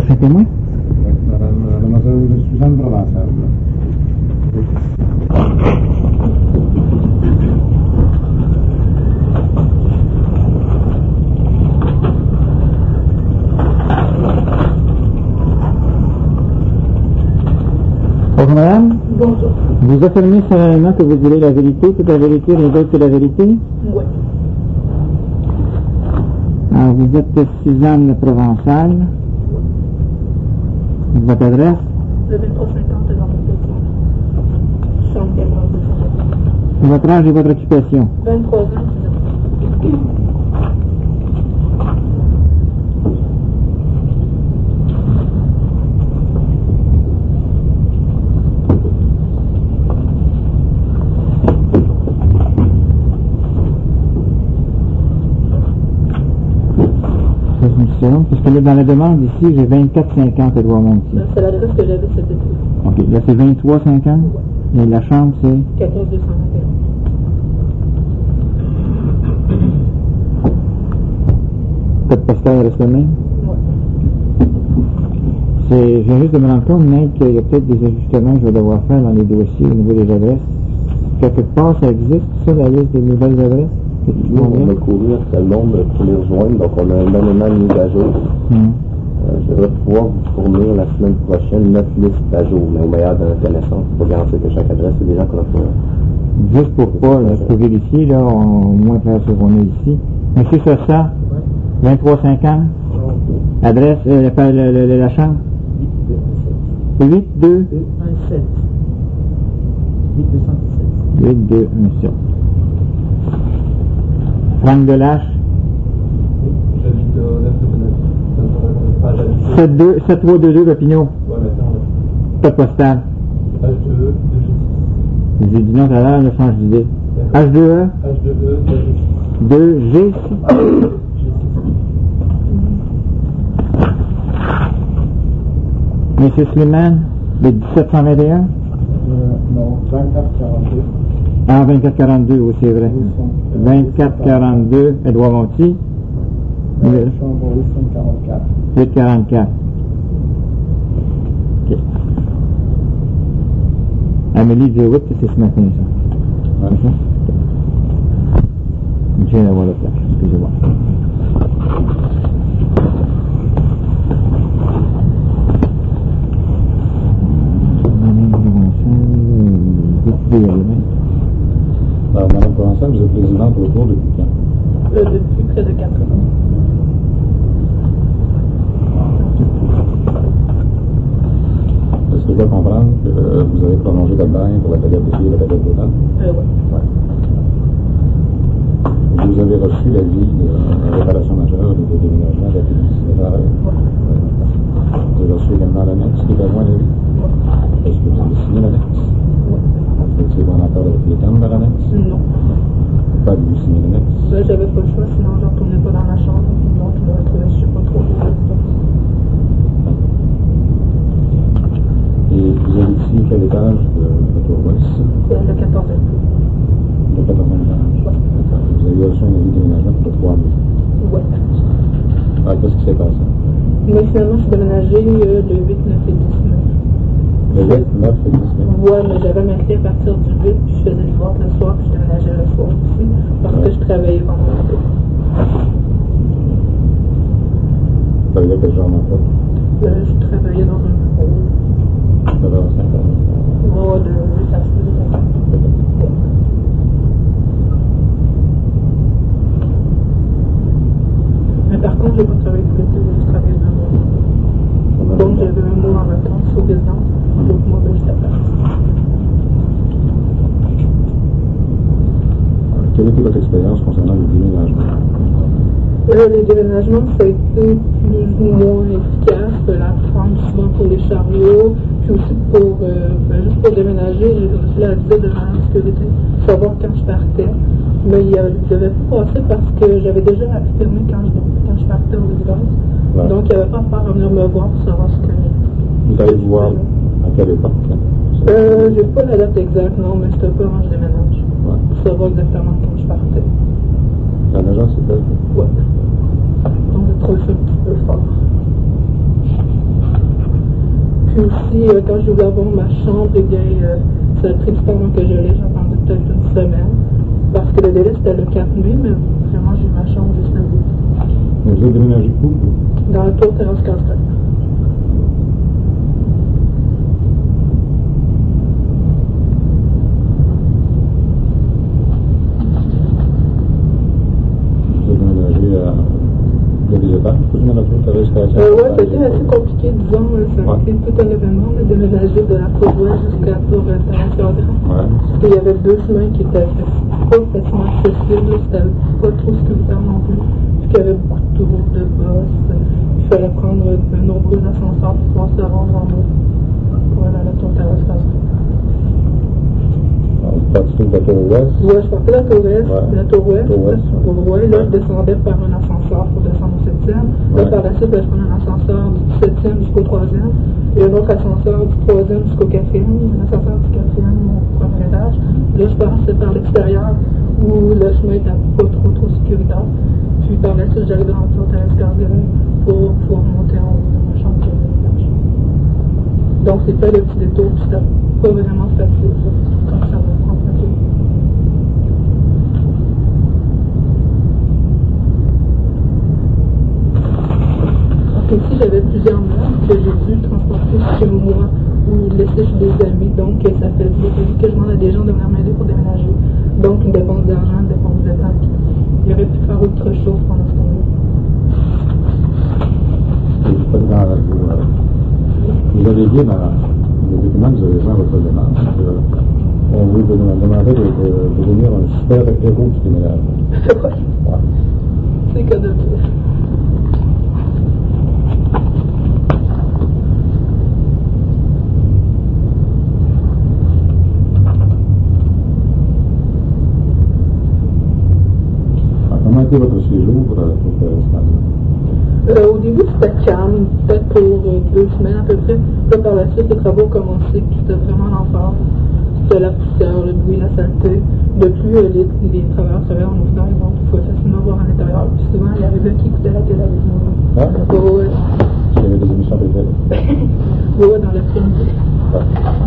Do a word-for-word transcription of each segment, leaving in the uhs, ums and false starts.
Prochain témoin? Oui, madame, mademoiselle Suzanne Provençal. Bonjour madame. Bonjour. Vous affirmez solennellement que vous direz la vérité, toute la vérité, rien d'autre que la vérité? Oui. Alors vous êtes Suzanne Provençal. Votre adresse? Le vingt-trois cinquante dans mon petit. Chambre quatorze. Votre âge et votre occupation? vingt-trois ans. Parce que là, dans la demande ici, j'ai vingt-quatre cinquante Édouard Monti. C'est l'adresse que j'avais cet été. OK. Là, c'est vingt-trois cinquante. Et la chambre, c'est quatorze deux cent vingt et un. code postal reste le même? Oui. C'est, je viens juste de me rendre compte, mec, qu'il y a peut-être des ajustements que je vais devoir faire dans les dossiers au niveau des adresses. Quelque part, ça existe, ça, la liste des nouvelles adresses? Nous, on a couru un certain nombre pour les rejoindre, donc on a énormément de mises à jour. Hum. Euh, je devrais pouvoir vous fournir la semaine prochaine notre liste à jour, mais au meilleur de notre connaissance, pour garantir que chaque adresse, c'est des gens qu'on a fait. Juste pour pas, là, pour vérifier, là, on, au moins faire ce qu'on a ici. Monsieur Sossa, vingt-trois cinquante. Adresse, euh, la, la, la, la chambre? huit deux un sept. huit deux cent dix-sept. huit deux un sept. Franck Delache. J'habite au neuf deux neuf. sept deux sept trois deux deux Papineau. Ouais, maintenant, Code postal. H deux E, deux G. J'ai dit non tout à l'heure, je change d'idée. H deux E, H deux E, deux G. Monsieur Slimane, le dix-sept cent vingt et un. Euh, non, vingt-quatre quarante-deux. Ah, vingt-quatre quarante-deux, oui, c'est vrai. vingt-quatre quarante-deux, Édouard Monti. Euh, chambre huit cent quarante-quatre. huit quarante-quatre. OK. Amélie Dewitt, c'est ce matin, ça. Ouais. OK. Je viens d'avoir le flash, excusez-moi. Alors, Madame Provençal, vous êtes présidente autour depuis quand? Euh, depuis près de quatre ans. Est-ce que je dois comprendre que euh, vous avez prolongé votre bail pour la période d'essai et la période d'automne? Euh, oui. Ouais. Vous avez reçu l'avis de réparation majeure et de déménagement de la publicité de travail? Oui. Vous avez reçu également l'annexe qui est à loin de lui? Oui. Est-ce que vous avez signé l'annexe? Oui. Est-ce que vous en accord avec les termes de l'annexe? Non. Pas de vous signer l'annexe? Ben, j'avais pas le choix, sinon je retournais pas dans ma chambre. Donc, je me retrouvais, je sais pas trop. Et vous avez ici quel étage de votre ouest? C'est le quatorzième. Le quatorzième étage? Oui. D'accord. Vous avez reçu un avis de déménagement pour trois mille? Oui. Ah, qu'est-ce qui s'est passé? Mais finalement, je suis déménagé euh, le huit, neuf et dix mai. Le huit, neuf et dix mai? Ouais, mais j'avais ma clé à partir du huit, puis je faisais le voir le soir, puis je déménageais le soir aussi, parce que je travaillais pendant l'été. Vous travaillez quel genre d'emploi? Euh, je travaillais dans un bureau. neuf heures cinquante. Moi, de huit à six. Mais par contre, j'ai pas travaillé tout l'été, j'ai travaillé un mois. Donc j'avais un mois en vacances au résidence, l'autre mois, ben, j'étais à place. Quelle était votre expérience concernant le déménagement? Euh, les déménagements, ça a été plus ou moins efficace. Il fallait apprendre souvent pour les chariots, puis aussi pour, euh, ben, juste pour déménager, j'ai aussi la visite de la sécurité, savoir quand je partais. Mais il ne devait pas passer parce que j'avais déjà affirmé quand je, quand je partais aux résidences. Ouais. Donc il n'y avait pas à faire venir me voir pour savoir ce que je... Vous allez voir à quelle époque? Euh, j'ai pas la date exacte, non, mais c'était pas quand je déménage. Ouais. Pour savoir exactement quand je partais. La nageur, c'est elle? Ouais. Donc j'ai trouvé ça un petit peu fort. aussi, euh, quand je voulais avoir ma chambre, eh bien, euh, ça a pris du temps avant que je l'ai, j'attendais peut-être une semaine. Parce que le délai c'était le quatre mai, mais vraiment j'ai eu ma chambre juste le huit. Vous êtes déménagé où? Dans le tour terrasse Castel. Vous êtes déménagé à... Il y a des étapes pour venir à la tour terrasse Castel? Euh, ouais, c'était assez compliqué, disons. Ça a été tout un événement de déménager de la tour ouest jusqu'à la tour terrasse Castel. Ouais. Parce qu'il y avait deux chemins qui étaient pas facilement accessibles, c'était pas trop sécuritaire non plus. Puis qu'il y avait beaucoup de tours, de bosses. Il fallait prendre de nombreux ascenseurs pour pouvoir se rendre en haut pour aller à la tour terrasse Castel. Vous partez de la tour ouest? Ouais, je partais de la tour est, Ouais. la tour ouest, Tour ouest, pour ouais, là je descendais par un ascenseur pour descendre au septième. Là Ouais. par la suite, ben, je prenais un ascenseur du septième jusqu'au troisième, et un autre ascenseur du troisième jusqu'au quatrième, un ascenseur du quatrième au premier étage. Là je passais par l'extérieur où le chemin était pas trop trop sécuritaire. Puis par la suite, j'arrivais dans la tour terrasse Garguerin pour pouvoir monter en haut dans ma chambre de l'étage. Donc c'était le petit détour, puis c'était pas vraiment facile, là, comme ça me prend un peu. Ici, j'avais plusieurs meubles que j'ai dû transporter chez moi ou laisser chez des amis. Donc, ça fait vu que je demande à des gens de venir m'aider pour déménager. Donc, une dépense d'argent, une dépense de temps. Il aurait pu faire autre chose pendant ce temps-là. Vous, dans, vous, euh, vous avez dit dans le document que vous avez fait votre demande qu'on vous demandait de, de, de devenir un super héros du déménagement. Ouais. Ouais. C'est que de plus. Comment était votre séjour pour ce euh, Au début, c'était calme, peut-être pour euh, deux semaines à peu près. Là, par la suite, les travaux ont commencé, puis c'était vraiment l'enfer. C'était la poussière, le bruit, la saleté. De plus, euh, les, les travailleurs travaillaient en ouvert, donc il pouvait facilement voir à l'intérieur. Puis souvent, il arrivait qu'ils écoutaient la télévision. Ah, ouais, ouais. il y avait des émissions de télé. Ouais, dans l'après-midi. Ouais.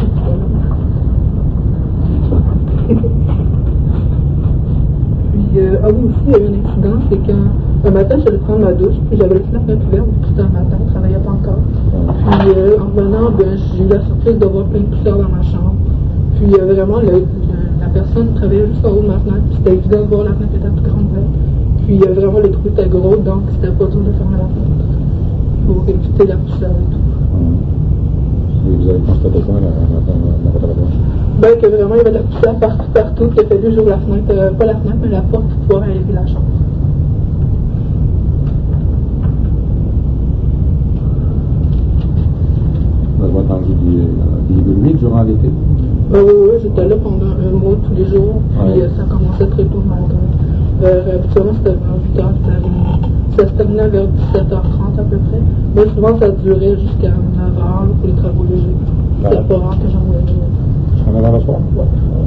Puis, euh, ah oui, aussi, il y a eu un incident, c'est qu'un un matin, je allais prendre ma douche, puis j'avais laissé la fenêtre ouverte, puis c'était un matin, je ne travaillais pas encore. Puis, euh, en revenant, ben, j'ai eu la surprise de voir plein de poussière dans ma chambre. Puis, euh, vraiment, le, le, la personne travaillait juste en haut de ma fenêtre, puis c'était évident de voir la fenêtre était toute grande ouverte. Puis, euh, vraiment, les trous étaient gros, donc c'était pas dur de fermer la fenêtre pour éviter la poussière et tout. Et vous avez constaté quoi dans votre rapport? Ben, que vraiment, il y avait de la poussière partout, partout, qu'il a fallu que j'ouvre la fenêtre, euh, pas la fenêtre, mais la porte pour pouvoir élever la chambre. Vous avez entendu des, des bruits durant l'été? Ben, oui, oui, j'étais là pendant un mois tous les jours, puis Ouais. euh, ça commençait très tôt le matin. Euh, habituellement, c'était vers huit heures, ça se terminait vers dix-sept heures trente à peu près. Mais souvent, ça durait jusqu'à neuf heures pour les travaux légers. C'était Ouais. pas rare que j'en voyais. En avant le soir? Ouais.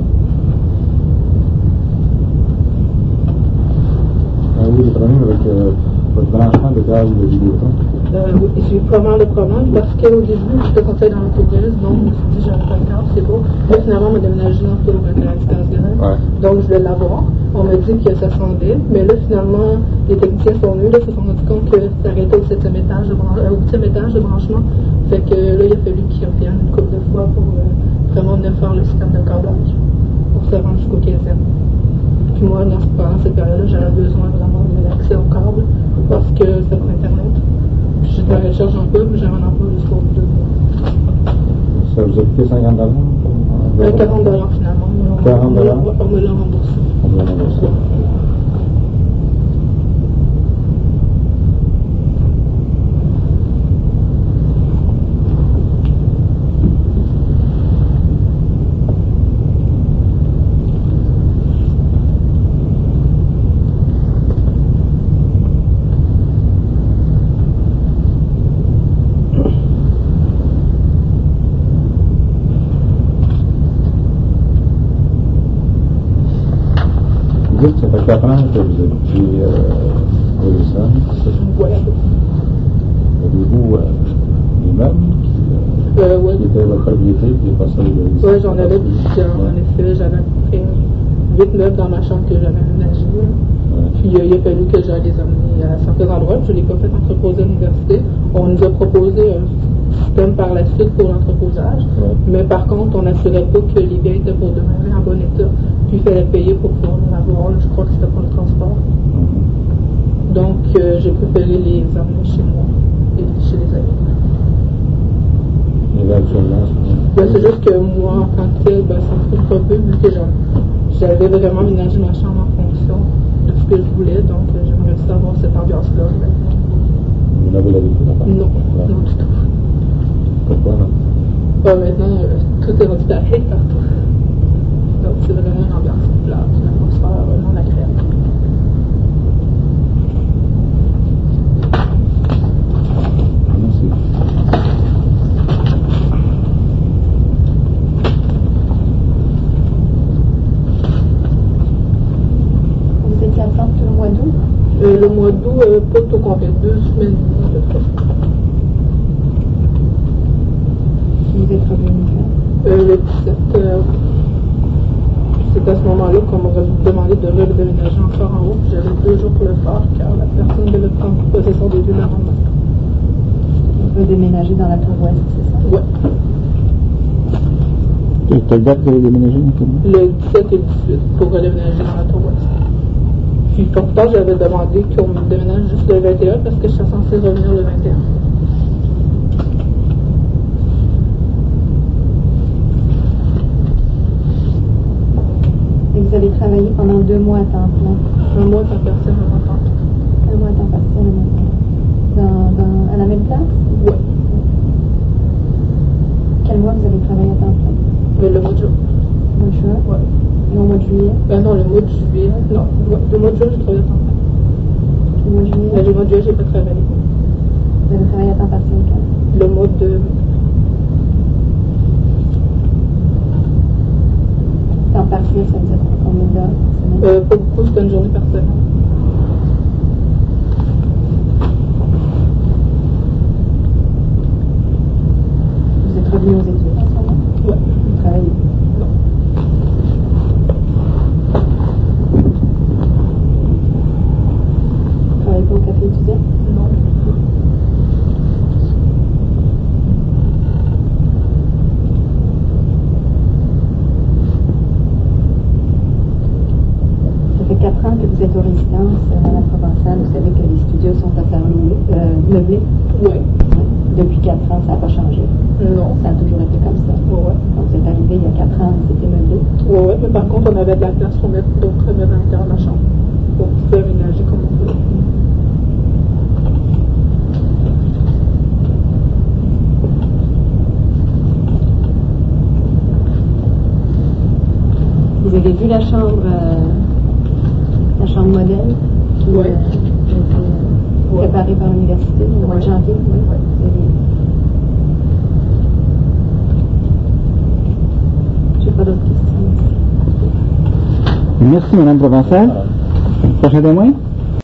Euh, oui, les problèmes avec euh, votre branchement de gaz de Vidéotron. Euh, oui, j'ai eu pas mal de problèmes parce qu'au début, j'étais censée être dans l'autorise, donc je me suis dit, j'avais pas le carte, c'est beau. Mais finalement, on m'a déménagé dans le tour de la Ouais. donc je voulais l'avoir. On m'a dit que ça s'endait, mais là, finalement, les techniciens sont venus, là, se sont rendus compte que ça arrêtait au septième étage de, bran- euh, au huitième étage de branchement. Fait que là, il a fallu qu'ils reviennent une couple de fois pour euh, vraiment venir faire le système de câblage pour se rendre jusqu'au quinzième. Puis moi, dans, pendant cette période-là, j'avais besoin vraiment de l'accès au câble parce que c'était pour Internet. Puis j'étais en recherche d'emploi, puis j'avais un emploi jusqu'au bout de mois. Ça vous a coûté cinquante dollars? Euh, quarante dollars finalement. On- quarante dollars? On me l'a remboursé. On vous l'a remboursé. Vous dites que ça fait quatre ans que vous habitez euh, en Wilson. Ouais. Avez-vous euh, des meubles? Euh, ouais, Ouais. qui était votre propriété, puis pas ça. Oui, j'en avais plusieurs, en effet. J'avais à peu près huit meubles dans ma chambre que j'avais aménagés. Ouais. Puis euh, il a fallu que j'aille les emmener à certains endroits. Je ne l'ai pas fait entreposer à l'université. On nous a proposé un système par la suite pour l'entreposage. Ouais. Mais par contre, on n'assurait pas que les biens étaient pour demeurer en bon état. Puis il fallait payer pour pouvoir les avoir. Je crois que c'était pour le transport. Mhm. Donc, euh, j'ai préféré les emmener chez moi et chez les amis. Et là, actuellement, Ben, c'est juste que moi, en tant que tel, ben, ça me frustre un peu vu que j'en- j'avais vraiment aménagé ma chambre en fonction de ce que je voulais. Donc, euh, j'aimerais juste avoir cette ambiance-là. maintenant. vous n'avez la vie tout à fait. Non, Ouais. non du tout. Pourquoi, non? Ben, maintenant, euh, tout est rendu pareil partout. Donc, c'est vraiment une ambiance plate, une atmosphère euh, non agréable. Merci. Vous étiez absente tout le mois d'août. Euh, le mois d'août, euh, pas tout complet, deux semaines de fois. Vous êtes revenu quand? Euh, le dix-sept euh, c'est à ce moment-là qu'on m'aurait demandé de redéménager encore en haut. Puis j'avais deux jours pour le faire car la personne devait prendre possession des deux l'amendement. On peut déménager dans la tour ouest, c'est ça? Ouais, Et quelle date vous avez déménagé maintenant? le dix-sept et le dix-huit pour redéménager dans la tour ouest. Puis pourtant, j'avais demandé qu'on me déménage juste le vingt et un parce que je suis censée revenir le vingt et un. Et vous avez travaillé pendant deux mois à temps plein. Un mois, ça personne ne m'entend. Un mois à temps partiel à même place. Dans, dans, à la même place? Ouais, Quel mois vous avez travaillé à temps plein? mais le mois de juin. Au mois de juin? Ouais. Et au mois de juillet? Ben non, le mois de juillet. Non, ouais, le mois de juin, j'ai travaillé à temps plein. Le mois de juillet? Mais le mois de juillet, j'ai pas travaillé. Vous avez travaillé à temps partiel quand? Le mois de Temps partiel, ça veut dire combien d'heures par semaine? Euh, pas beaucoup, c'est une journée par semaine. Vous êtes revenu aux études en ce moment? Ouais. Vous travaillez? Non. Vous travaillez pas au café étudiant? Non. Ça fait quatre ans que vous êtes aux résidences euh, à la Provençale. Vous savez que les studios sont à faire louer, euh, meubler. Ouais. Depuis quatre ans, ça n'a pas changé. Non. Ça a toujours été comme ça. Ouais. Quand vous êtes arrivé il y a quatre ans, c'était meublé. Ouais, ouais, mais par contre, on avait de la place pour mettre d'autres meubles à l'intérieur de la chambre. Donc, on pouvait aménager comme on voulait. Vous avez vu la chambre, euh, la chambre modèle qui Ouais. euh, a été euh, Ouais. préparée par l'université au mois de Ouais. janvier? Oui. Ouais. Vous avez- J'ai pas d'autres questions. Merci, Madame Provençal. Prochain témoin?